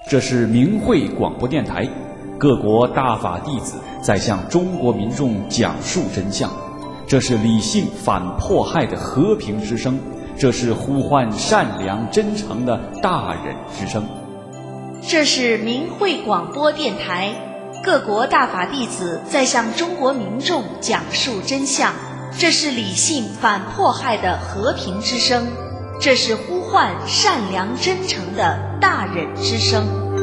这是明慧广播电台，各国大法弟子在向中国民众讲述真相。这是理性反迫害的和平之声，这是呼唤善良真诚的大忍之声。 这是明慧广播电台，各国大法弟子在向中国民众讲述真相。这是理性反迫害的和平之声，这是呼唤善良真诚的大忍之声。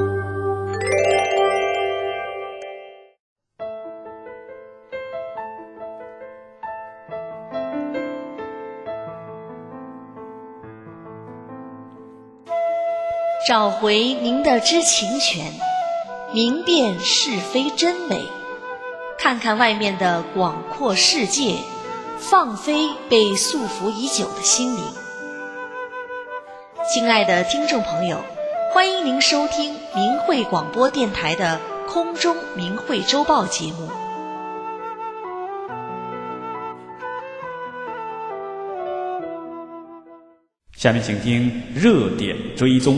找回您的知情权，明辨是非真伪，看看外面的广阔世界，放飞被束缚已久的心灵。亲爱的听众朋友，欢迎您收听明慧广播电台的空中明慧周报节目。 下面请听热点追踪。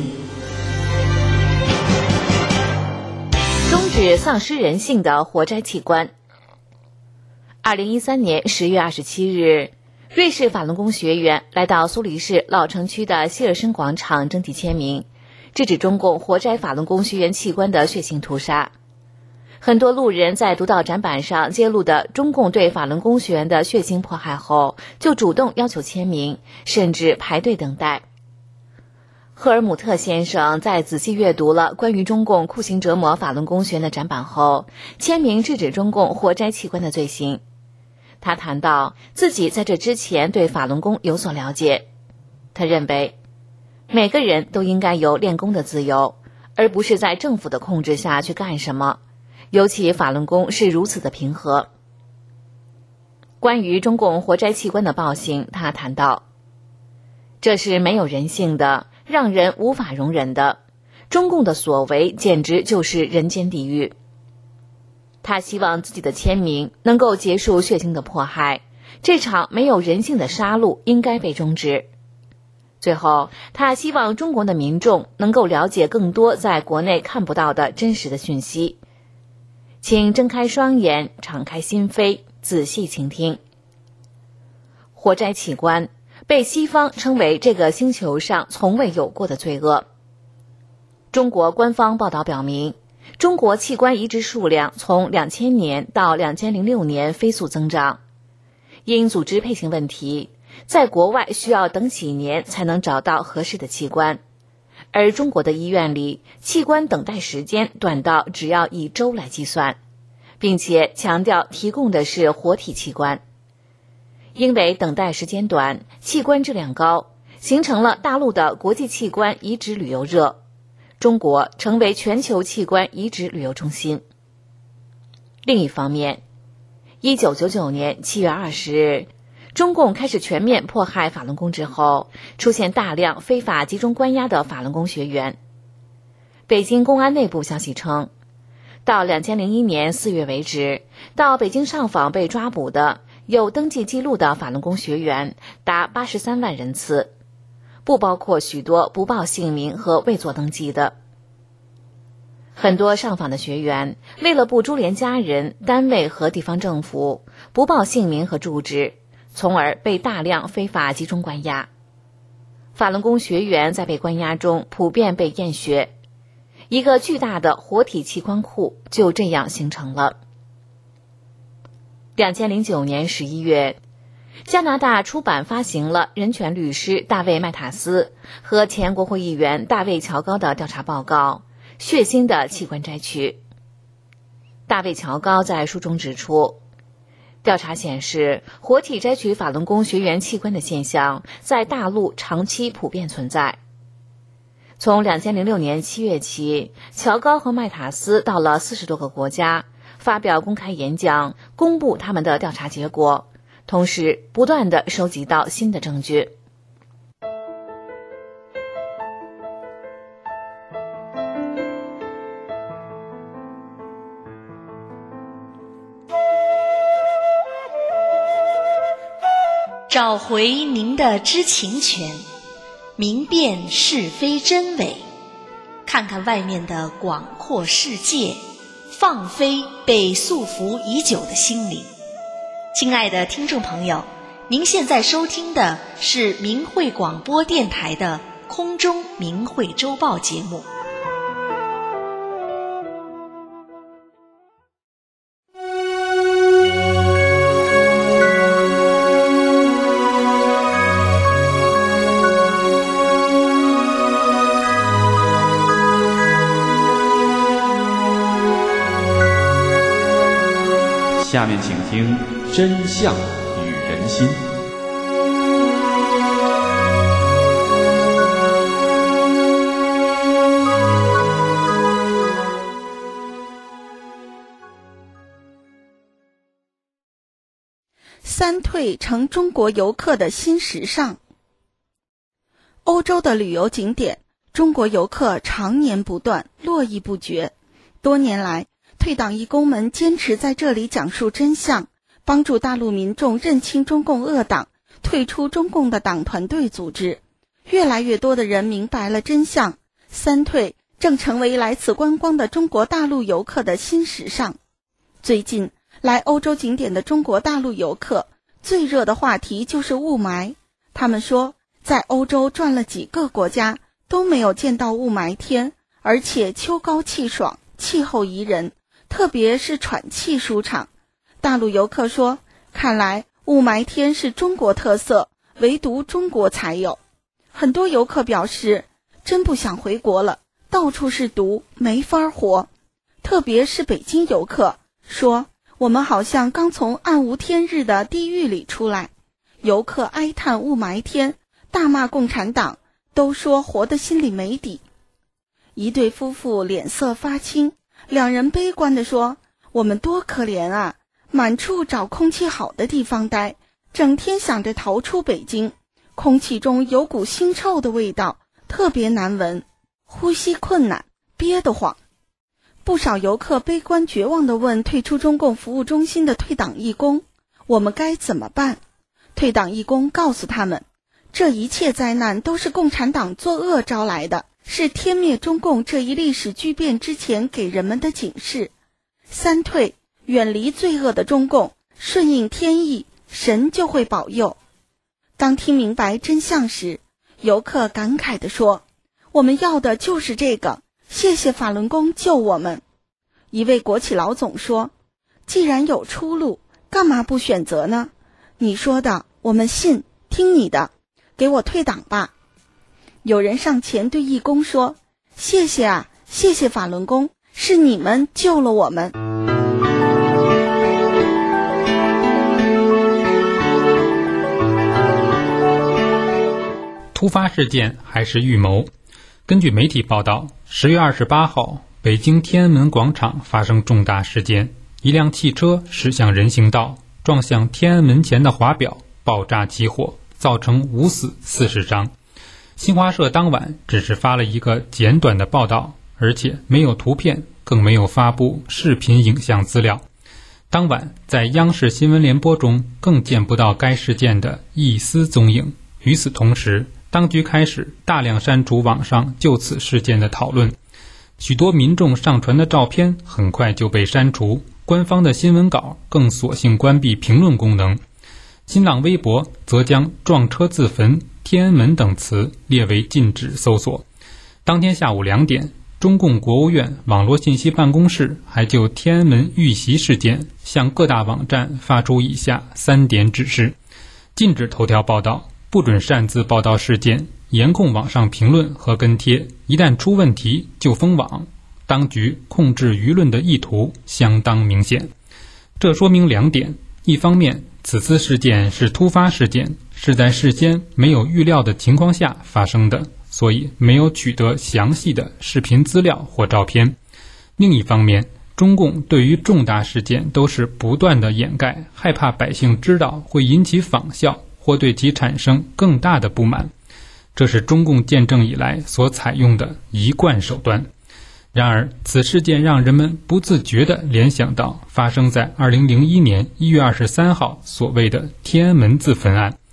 终止丧失人性的活摘器官。2013年10月27日，瑞士法轮功学员来到苏黎世老城区的希尔森广场征集签名，制止中共活摘法轮功学员器官的血腥屠杀。很多路人在读到展板上揭露的中共对法轮功学员的血腥迫害后，就主动要求签名，甚至排队等待。赫尔姆特先生在仔细阅读了关于中共酷刑折磨法轮功学员的展板后，签名制止中共活摘器官的罪行。他谈到自己在这之前对法轮功有所了解，他认为每个人都应该有练功的自由，而不是在政府的控制下去干什么，尤其法轮功是如此的平和。关于中共活摘器官的暴行，他谈到这是没有人性的，让人无法容忍的，中共的所为简直就是人间地狱。他希望自己的签名能够结束血腥的迫害，这场没有人性的杀戮应该被终止。最后，他希望中国的民众能够了解更多在国内看不到的真实的讯息。请睁开双眼，敞开心扉，仔细倾听。活摘器官被西方称为这个星球上从未有过的罪恶。中国官方报道表明，中国器官移植数量从2000年到2006年飞速增长。因组织配型问题，在国外需要等几年才能找到合适的器官，而中国的医院里，器官等待时间短到只要以周来计算，并且强调提供的是活体器官。因为等待时间短，器官质量高，形成了大陆的国际器官移植旅游热，中国成为全球器官移植旅游中心。另一方面，1999年7月20日，中共开始全面迫害法轮功之后，出现大量非法集中关押的法轮功学员。北京公安内部消息称，到2001年4月为止，到北京上访被抓捕的有登记记录的法轮功学员达83万人次，不包括许多不报姓名和未做登记的。很多上访的学员为了不株连家人、单位和地方政府，不报姓名和住址，从而被大量非法集中关押。法轮功学员在被关押中普遍被验血，一个巨大的活体器官库就这样形成了。2009年11月，加拿大出版发行了人权律师大卫·麦塔斯和前国会议员大卫·乔高的调查报告《血腥的器官摘取》。大卫·乔高在书中指出，调查显示，活体摘取法轮功学员器官的现象在大陆长期普遍存在。从2006年7月起，乔高和麦塔斯到了40多个国家，发表公开演讲，公布他们的调查结果，同时不断地收集到新的证据。 找回您的知情权，明辨是非真伪， 看看外面的广阔世界，放飞被束缚已久的心灵。亲爱的听众朋友，您现在收听的是明慧广播电台的空中明慧周报节目。 下面请听真相与人心。 三退成中国游客的新时尚。欧洲的旅游景点，中国游客常年不断，络绎不绝。多年来，退党义工们坚持在这里讲述真相，帮助大陆民众认清中共恶党，退出中共的党团队组织。越来越多的人明白了真相，三退正成为来此观光的中国大陆游客的新时尚。最近来欧洲景点的中国大陆游客最热的话题就是雾霾。他们说，在欧洲转了几个国家都没有见到雾霾天，而且秋高气爽，气候宜人，特别是喘气舒畅。大陆游客说，看来雾霾天是中国特色，唯独中国才有。很多游客表示，真不想回国了，到处是毒，没法活。特别是北京游客说，我们好像刚从暗无天日的地狱里出来。游客哀叹雾霾天，大骂共产党，都说活得心里没底。一对夫妇脸色发青，两人悲观地说，我们多可怜啊，满处找空气好的地方待，整天想着逃出北京，空气中有股腥臭的味道，特别难闻，呼吸困难，憋得慌。不少游客悲观绝望地问退出中共服务中心的退党义工，我们该怎么办？退党义工告诉他们，这一切灾难都是共产党作恶招来的，是天灭中共这一历史巨变之前给人们的警示。三退，远离罪恶的中共，顺应天意，神就会保佑。当听明白真相时，游客感慨地说，我们要的就是这个，谢谢法轮功救我们。一位国企老总说，既然有出路，干嘛不选择呢？你说的我们信，听你的，给我退党吧。有人上前对义工说，谢谢啊，谢谢法轮功，是你们救了我们。 突发事件还是预谋？根据媒体报道，10月28号，北京天安门广场发生重大事件，一辆汽车驶向人行道，撞向天安门前的华表，爆炸起火，造成5死40伤。新华社当晚只是发了一个简短的报道，而且没有图片，更没有发布视频影像资料。当晚在央视新闻联播中更见不到该事件的一丝踪影。与此同时，当局开始大量删除网上就此事件的讨论，许多民众上传的照片很快就被删除，官方的新闻稿更索性关闭评论功能。新浪微博则将撞车自焚、天安门等词列为禁止搜索。当天下午2点，中共国务院网络信息办公室还就天安门遇袭事件向各大网站发出以下3点指示：禁止头条报道，不准擅自报道事件，严控网上评论和跟贴，一旦出问题就封网。当局控制舆论的意图相当明显。这说明2点：一方面，此次事件是突发事件，是在事先没有预料的情况下发生的，所以没有取得详细的视频资料或照片。另一方面，中共对于重大事件都是不断的掩盖，害怕百姓知道会引起仿效，或对其产生更大的不满。这是中共建政以来所采用的一贯手段。然而，此事件让人们不自觉地联想到发生在2001年1月23号所谓的天安门自焚案。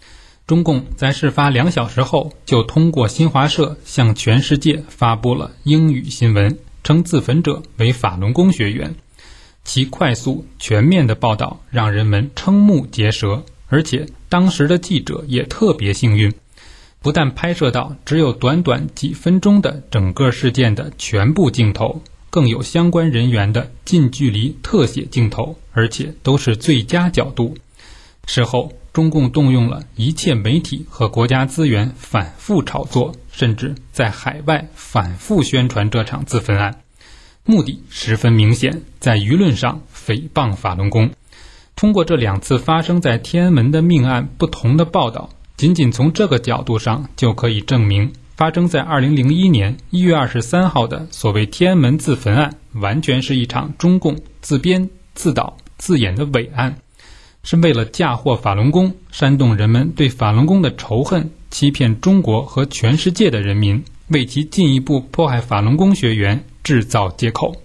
中共在事发2小时后就通过新华社向全世界发布了英语新闻，称自焚者为法轮功学员。其快速全面的报道让人们瞠目结舌，而且当时的记者也特别幸运，不但拍摄到只有短短几分钟的整个事件的全部镜头，更有相关人员的近距离特写镜头，而且都是最佳角度。事后中共动用了一切媒体和国家资源反复炒作，甚至在海外反复宣传这场自焚案，目的十分明显，在舆论上诽谤法轮功。通过这2次发生在天安门的命案不同的报道，仅仅从这个角度上就可以证明，发生在2001年1月23号的所谓天安门自焚案，完全是一场中共自编自导自演的伪案，是为了嫁祸法轮功，煽动人们对法轮功的仇恨，欺骗中国和全世界的人民，为其进一步迫害法轮功学员制造借口。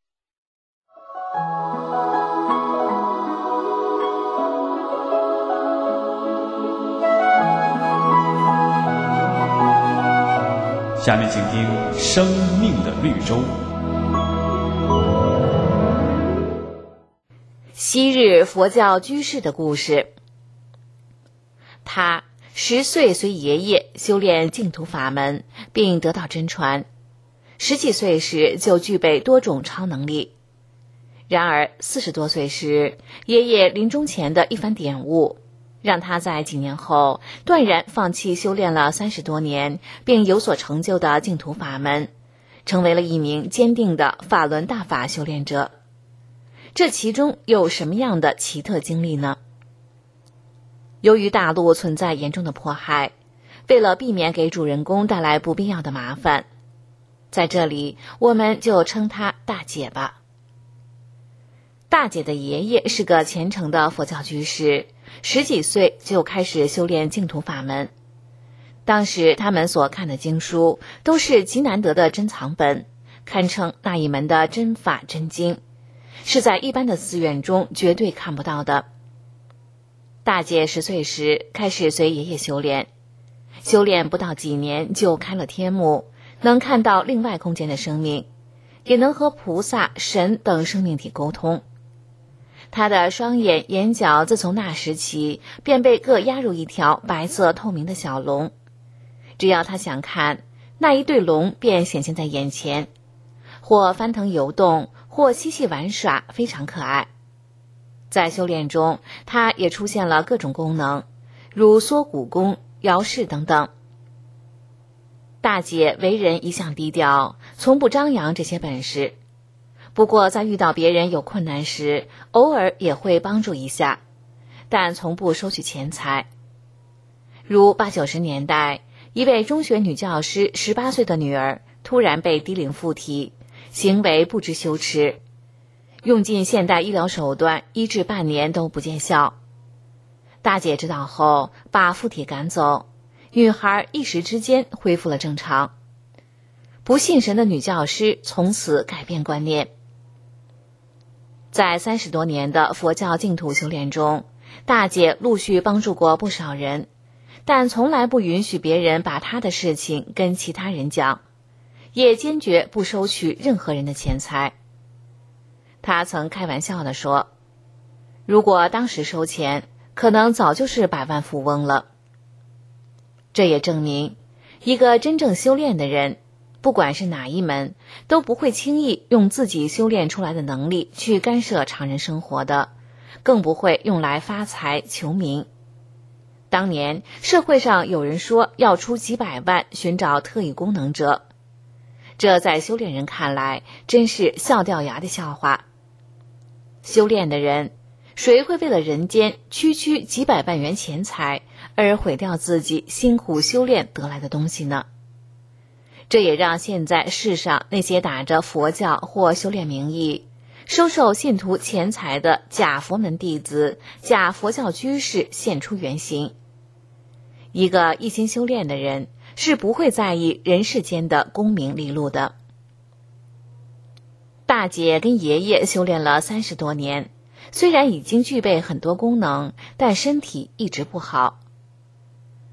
下面请听《生命的绿洲》。 昔日佛教居士的故事。他10岁随爷爷修炼净土法门，并得到真传，10几岁时就具备多种超能力。然而40多岁时，爷爷临终前的一番点悟，让他在几年后断然放弃修炼了30多年并有所成就的净土法门，成为了一名坚定的法轮大法修炼者。这其中有什么样的奇特经历呢？由于大陆存在严重的迫害，为了避免给主人公带来不必要的麻烦，在这里我们就称她大姐吧。大姐的爷爷是个虔诚的佛教居士，10几岁就开始修炼净土法门。当时他们所看的经书都是极难得的珍藏本，堪称那一门的真法真经，是在一般的寺院中绝对看不到的。大姐10岁时开始随爷爷修炼，修炼不到几年就开了天目，能看到另外空间的生命，也能和菩萨、神等生命体沟通。他的双眼、眼角自从那时起便被各压入一条白色透明的小笼，只要他想看，那一对龙便显现在眼前，或翻腾游动，或嬉戏玩耍，非常可爱。在修炼中，他也出现了各种功能，如缩骨功、摇式等等。大姐为人一向低调，从不张扬这些本事，不过在遇到别人有困难时，偶尔也会帮助一下，但从不收取钱财。如80、90年代，一位中学女教师18岁的女儿突然被低龄附体，行为不知羞耻，用尽现代医疗手段医治半年都不见效。大姐知道后把附体赶走，女孩一时之间恢复了正常。不信神的女教师从此改变观念。在30多年的佛教净土修炼中，大姐陆续帮助过不少人，但从来不允许别人把她的事情跟其他人讲，也坚决不收取任何人的钱财。她曾开玩笑地说，如果当时收钱，可能早就是百万富翁了。这也证明，一个真正修炼的人，不管是哪一门，都不会轻易用自己修炼出来的能力去干涉常人生活的，更不会用来发财求名。当年社会上有人说要出几百万寻找特异功能者，这在修炼人看来真是笑掉牙的笑话。修炼的人，谁会为了人间区区几百万元钱财而毁掉自己辛苦修炼得来的东西呢？这也让现在世上那些打着佛教或修炼名义收受信徒钱财的假佛门弟子、假佛教居士现出原形。一个一心修炼的人是不会在意人世间的功名利禄的。大姐跟爷爷修炼了30多年，虽然已经具备很多功能，但身体一直不好。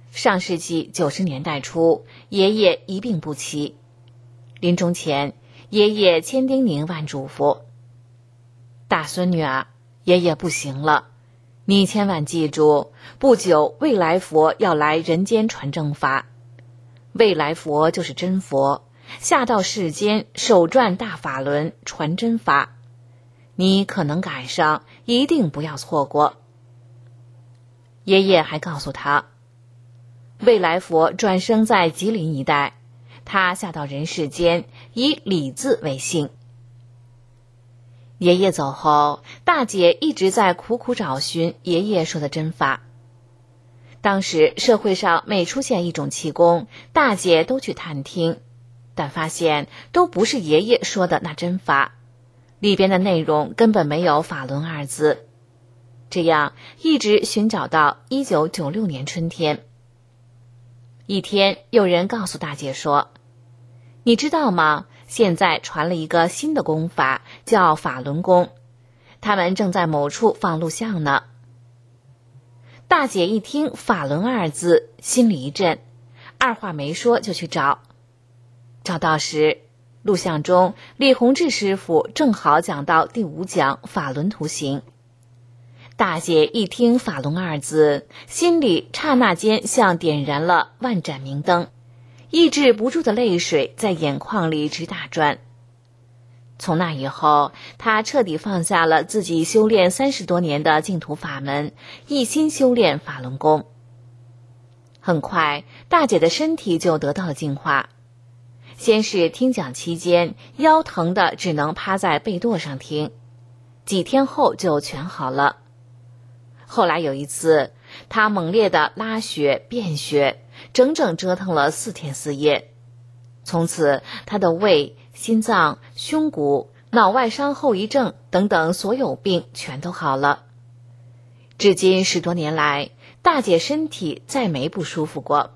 上世纪90年代初，爷爷一病不起，临终前，爷爷千叮咛万嘱咐：大孙女啊，爷爷不行了，你千万记住，不久未来佛要来人间传正法。未来佛就是真佛，下到世间手转大法轮传真法，你可能赶上，一定不要错过。爷爷还告诉他，未来佛转生在吉林一带，他下到人世间以李字为姓。爷爷走后，大姐一直在苦苦找寻爷爷说的真法。当时社会上每出现一种气功，大姐都去探听，但发现都不是爷爷说的那真法，里边的内容根本没有法轮二字。这样一直寻找到1996年春天，一天有人告诉大姐说，你知道吗？现在传了一个新的功法，叫法轮功，他们正在某处放录像呢。大姐一听法轮二字，心里一震，二话没说就去找。找到时，录像中李洪志师傅正好讲到第5讲法轮图形。大姐一听法轮二字，心里刹那间像点燃了万盏明灯，抑制不住的泪水在眼眶里直打转。从那以后，他彻底放下了自己修炼30多年的净土法门，一心修炼法轮功。很快，大姐的身体就得到了净化。先是听讲期间，腰疼的只能趴在被垛上听，几天后就全好了。后来有一次，她猛烈的拉血便血，整整折腾了4天4夜。从此，她的胃、心脏、胸骨、脑外伤后遗症等等所有病全都好了。至今10多年来，大姐身体再没不舒服过。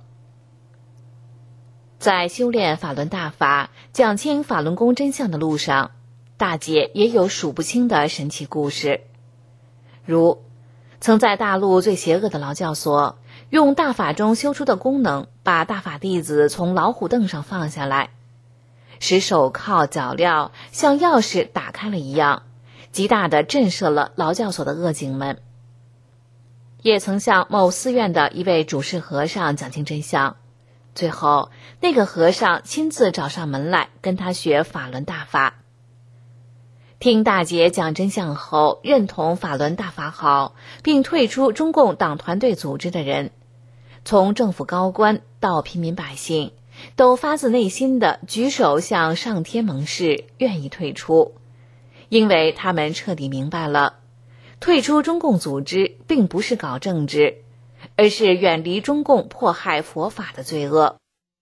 在修炼法轮大法、讲清法轮功真相的路上，大姐也有数不清的神奇故事。如曾在大陆最邪恶的劳教所，用大法中修出的功能，把大法弟子从老虎凳上放下来，使手铐脚镣像钥匙打开了一样，极大地震慑了劳教所的恶警们。也曾向某寺院的一位主事和尚讲清真相，最后那个和尚亲自找上门来跟他学法轮大法。听大姐讲真相后，认同法轮大法好，并退出中共党团队组织的人，从政府高官到平民百姓，都发自内心的举手向上天盟誓，愿意退出，因为他们彻底明白了，退出中共组织并不是搞政治，而是远离中共迫害佛法的罪恶。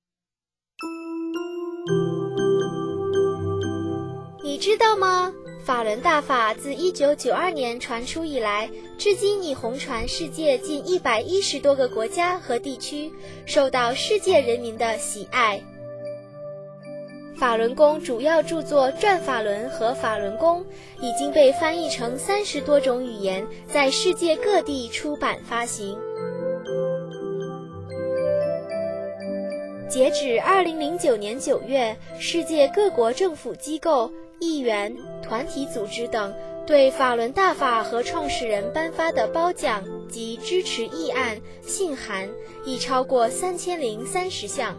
你知道吗？法轮大法自1992年传出以来，至今已红传世界近110多个国家和地区，受到世界人民的喜爱。法轮功主要著作《转法轮》和《法轮功》已经被翻译成30多种语言，在世界各地出版发行。截止2009年9月，世界各国政府机构、议员、团体组织等对法轮大法和创始人颁发的褒奖及支持议案、信函已超过3030项。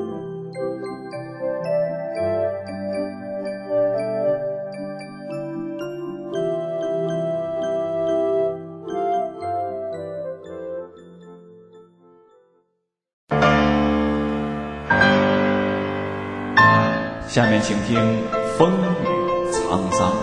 下面请听风雨沧桑。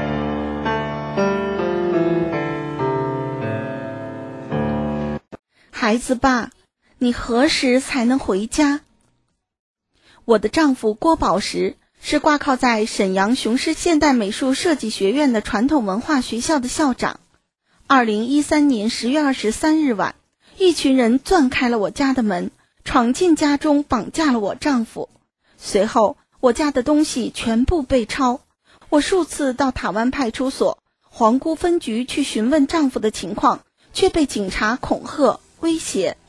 孩子爸，你何时才能回家？我的丈夫郭宝石是挂靠在沈阳雄狮现代美术设计学院的传统文化学校的校长。2013年10月23日晚，一群人钻开了我家的门，闯进家中，绑架了我丈夫。随后我家的东西全部被抄，我数次到塔湾派出所、皇姑分局去询问丈夫的情况，却被警察恐吓威胁。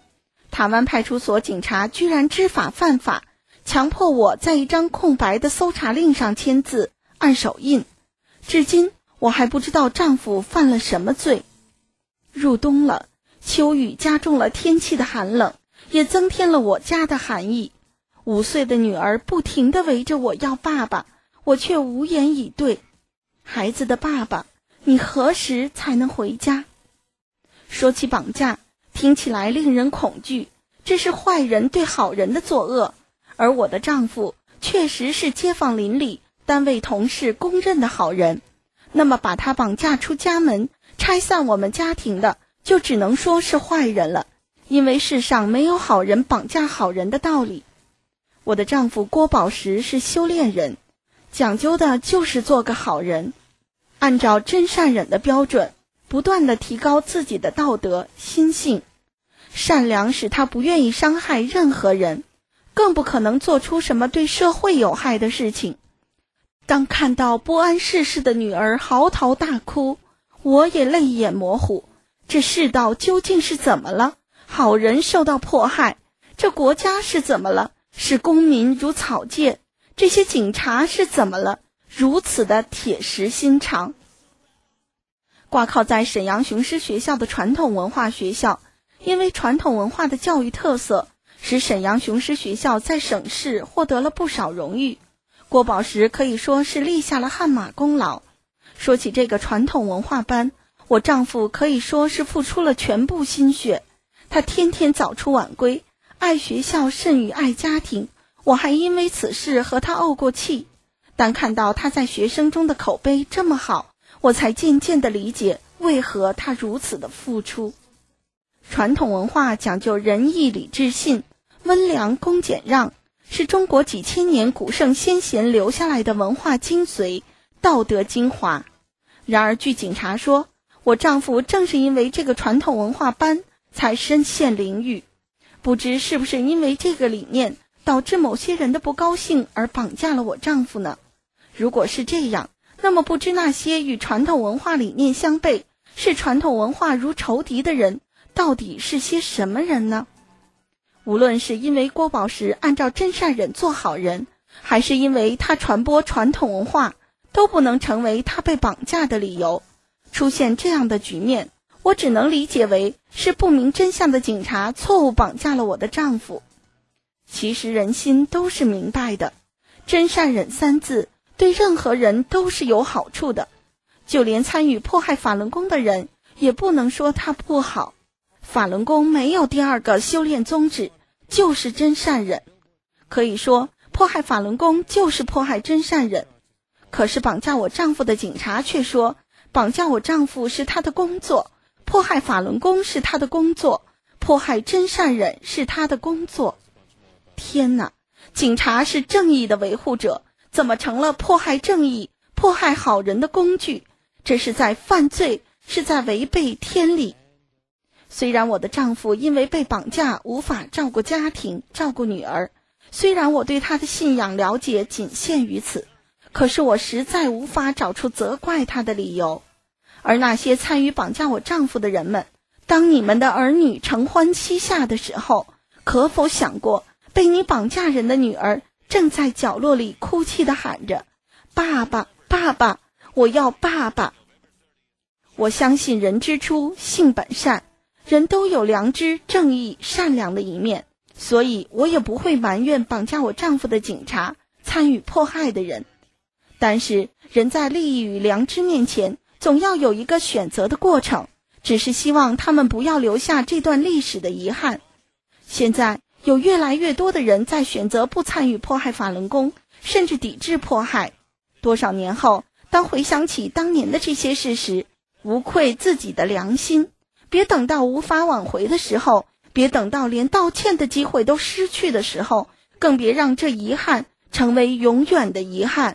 塔湾派出所警察居然知法犯法，强迫我在一张空白的搜查令上签字按手印。至今我还不知道丈夫犯了什么罪。入冬了，秋雨加重了天气的寒冷，也增添了我家的寒意。5岁的女儿不停地围着我要爸爸，我却无言以对。孩子的爸爸，你何时才能回家？说起绑架，听起来令人恐惧，这是坏人对好人的作恶。而我的丈夫确实是街坊邻里、单位同事公认的好人，那么把他绑架出家门，拆散我们家庭的，就只能说是坏人了，因为世上没有好人绑架好人的道理。我的丈夫郭宝石是修炼人，讲究的就是做个好人，按照真善忍的标准，不断地提高自己的道德心性。善良使他不愿意伤害任何人，更不可能做出什么对社会有害的事情。当看到不谙世事的女儿嚎啕大哭，我也泪眼模糊。这世道究竟是怎么了？好人受到迫害，这国家是怎么了？视公民如草芥，这些警察是怎么了？如此的铁石心肠。挂靠在沈阳雄狮学校的传统文化学校，因为传统文化的教育特色，使沈阳雄狮学校在省市获得了不少荣誉。郭宝石可以说是立下了汗马功劳。说起这个传统文化班，我丈夫可以说是付出了全部心血。他天天早出晚归，爱学校甚于爱家庭，我还因为此事和他怄过气。但看到他在学生中的口碑这么好，我才渐渐地理解为何他如此的付出。传统文化讲究仁义礼智信，温良恭俭让，是中国几千年古圣先贤留下来的文化精髓、道德精华。然而据警察说，我丈夫正是因为这个传统文化班才身陷囹圄。不知是不是因为这个理念导致某些人的不高兴而绑架了我丈夫呢？如果是这样，那么不知那些与传统文化理念相悖、视传统文化如仇敌的人到底是些什么人呢？无论是因为郭宝石按照真善忍做好人，还是因为他传播传统文化，都不能成为他被绑架的理由。出现这样的局面，我只能理解为是不明真相的警察错误绑架了我的丈夫。其实人心都是明白的，真善忍3字对任何人都是有好处的，就连参与迫害法轮功的人也不能说他不好。法轮功没有第二个修炼宗旨，就是真善忍。可以说迫害法轮功就是迫害真善忍。可是绑架我丈夫的警察却说，绑架我丈夫是他的工作，迫害法轮功是他的工作，迫害真善忍是他的工作。天哪，警察是正义的维护者，怎么成了迫害正义、迫害好人的工具？这是在犯罪，是在违背天理。虽然我的丈夫因为被绑架无法照顾家庭、照顾女儿，虽然我对他的信仰了解仅限于此，可是我实在无法找出责怪他的理由。而那些参与绑架我丈夫的人们，当你们的儿女承欢膝下的时候，可否想过被你绑架人的女儿正在角落里哭泣地喊着，爸爸爸爸，我要爸爸。我相信人之初性本善，人都有良知、正义、善良的一面，所以我也不会埋怨绑架我丈夫的警察、参与迫害的人。但是人在利益与良知面前，总要有一个选择的过程，只是希望他们不要留下这段历史的遗憾。现在有越来越多的人在选择不参与迫害法轮功，甚至抵制迫害。多少年后，当回想起当年的这些事时，无愧自己的良心。别等到无法挽回的时候，别等到连道歉的机会都失去的时候，更别让这遗憾成为永远的遗憾。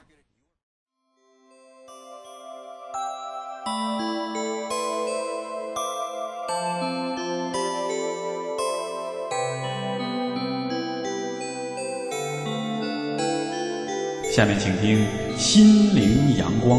下面请听心灵阳光。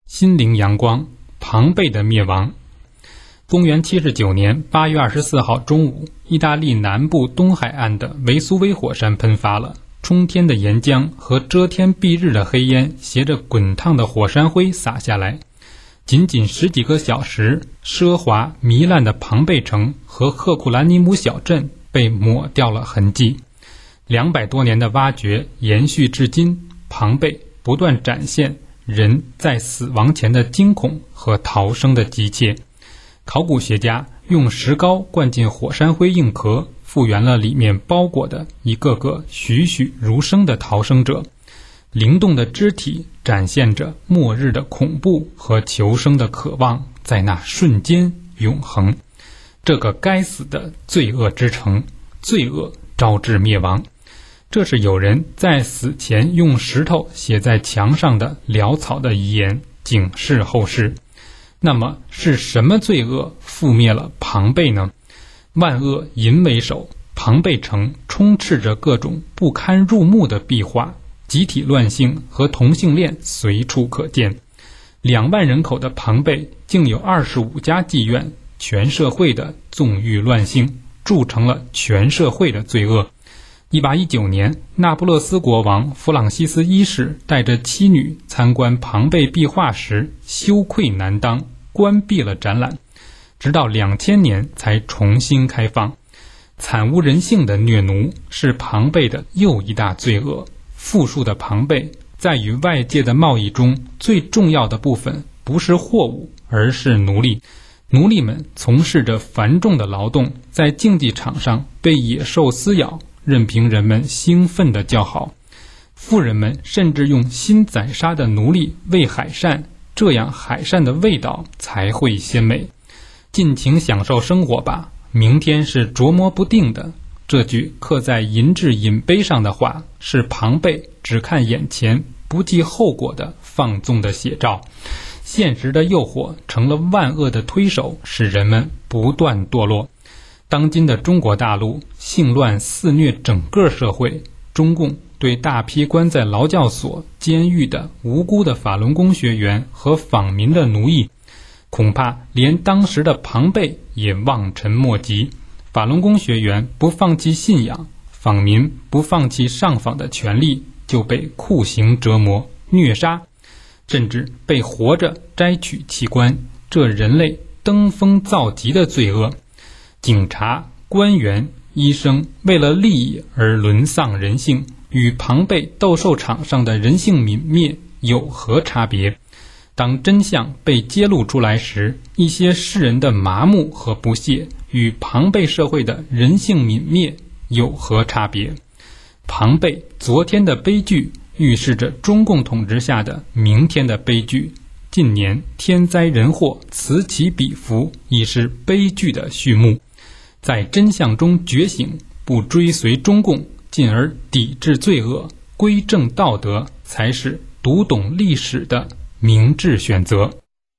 心灵阳光，庞贝的灭亡。公元79年8月24号中午，意大利南部东海岸的维苏威火山喷发了，冲天的岩浆和遮天蔽日的黑烟携着滚烫的火山灰洒下来。仅仅10几个小时，奢华糜烂的庞贝城和赫库兰尼姆小镇被抹掉了痕迹。200多年的挖掘延续至今，庞贝不断展现人在死亡前的惊恐和逃生的急切。考古学家用石膏灌进火山灰硬壳，复原了里面包裹的一个个栩栩如生的逃生者。灵动的肢体展现着末日的恐怖和求生的渴望，在那瞬间永恒。这个该死的罪恶之城，罪恶招致灭亡。这是有人在死前用石头写在墙上的潦草的遗言，警示后世。那么是什么罪恶覆灭了庞贝呢？万恶淫为首，庞贝城充斥着各种不堪入目的壁画，集体乱性和同性恋随处可见。2万人口的庞贝竟有25家妓院，全社会的纵欲乱性铸成了全社会的罪恶。1819年，那不勒斯国王弗朗西斯一世带着妻女参观庞贝壁画时，羞愧难当，关闭了展览，直到2000年才重新开放。惨无人性的虐奴是庞贝的又一大罪恶。富庶的庞贝在与外界的贸易中，最重要的部分不是货物，而是奴隶。奴隶们从事着繁重的劳动，在竞技场上被野兽撕咬，任凭人们兴奋地叫好。富人们甚至用新宰杀的奴隶喂海扇，这样海扇的味道才会鲜美。尽情享受生活吧，明天是琢磨不定的。这句刻在银质饮杯上的话，是庞贝只看眼前不计后果的放纵的写照。现实的诱惑成了万恶的推手，使人们不断堕落。当今的中国大陆性乱肆虐整个社会，中共对大批关在劳教所、监狱的无辜的法轮功学员和访民的奴役，恐怕连当时的庞贝也望尘莫及。法轮功学员不放弃信仰，访民不放弃上访的权利，就被酷刑折磨、虐杀，甚至被活着摘取器官，这人类登峰造极的罪恶。警察、官员、医生为了利益而沦丧人性，与庞贝斗兽场上的人性泯灭有何差别？当真相被揭露出来时，一些世人的麻木和不屑与庞贝社会的人性泯灭有何差别？庞贝昨天的悲剧预示着中共统治下的明天的悲剧。近年天灾人祸此起彼伏，已是悲剧的序幕。在真相中觉醒，不追随中共，进而抵制罪恶，归正道德，才是读懂历史的明智选择。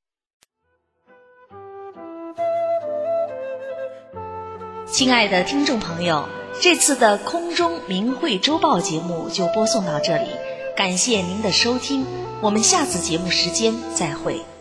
亲爱的听众朋友，这次的空中明慧周报节目就播送到这里，感谢您的收听，我们下次节目时间再会。